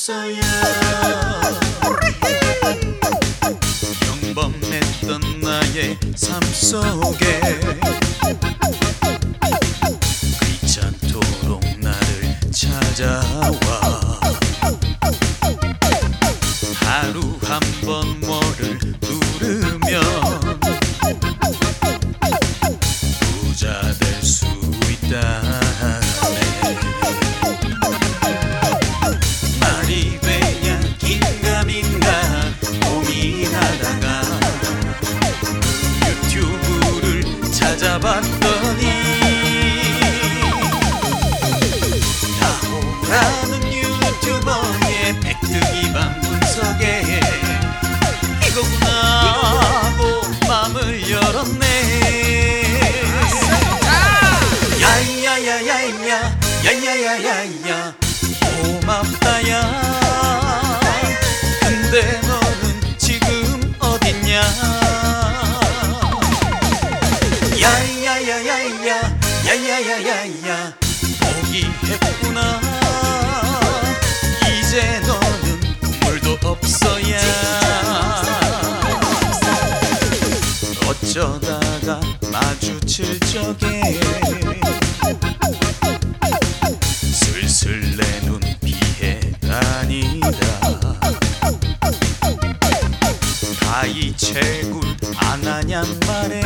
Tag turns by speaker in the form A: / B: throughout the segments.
A: 없어야. 평범했던 나의 삶 속에 귀찮도록 나를 찾아와. 하루 한 번 뭐를 누르면 부자 될 수 있다네. 말이 되냐 긴가민가 고민하다가 유튜브를 찾아봤더니 다호라는 유튜버의 팩트 기반 분석에 이거구나 하고 맘을 열었네. 야야야야야 야야야야야 고맙다야. 근데 너는 지금 어딨냐. 야야야야야 야야야야야 포기했구나. 이제 너는 눈물도 없어야. 어쩌다가 마주칠 적에 슬슬 내 눈 피해 다니다. 가히 채굴 안 하냔 말에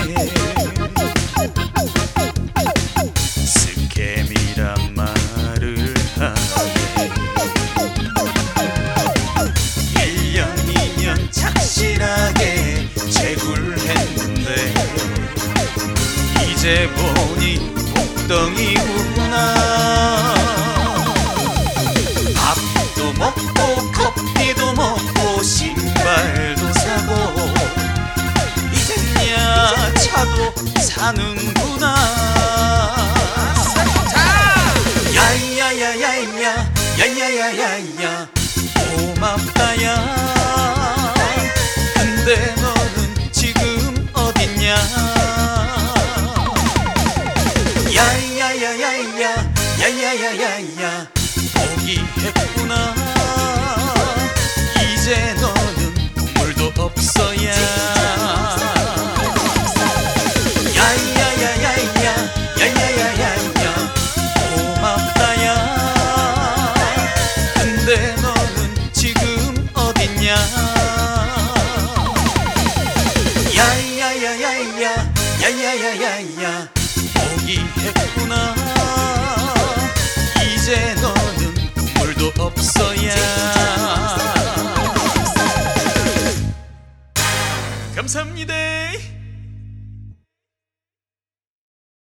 A: 스캠이란 말을 하네. 1년 2년 착실하게 채굴했는데 이제 보니 복덩이구나. 밥도 먹고 커피도 먹고 신발도 사고 이제야 차도 사는구나. 야야야야야 야야야야야 고맙다야. 근데 너는 지금 어딨냐. 야야야야야 야야야야야 포기했구나. 이제 너는 눈물도 없어야. 야야야야야 야야야야야 고맙다야. 근데 너는 지금 어딨냐. 야야야야야 야야야야야 포기했구나. 이제 너는 눈물도 없어야. 감사합니다.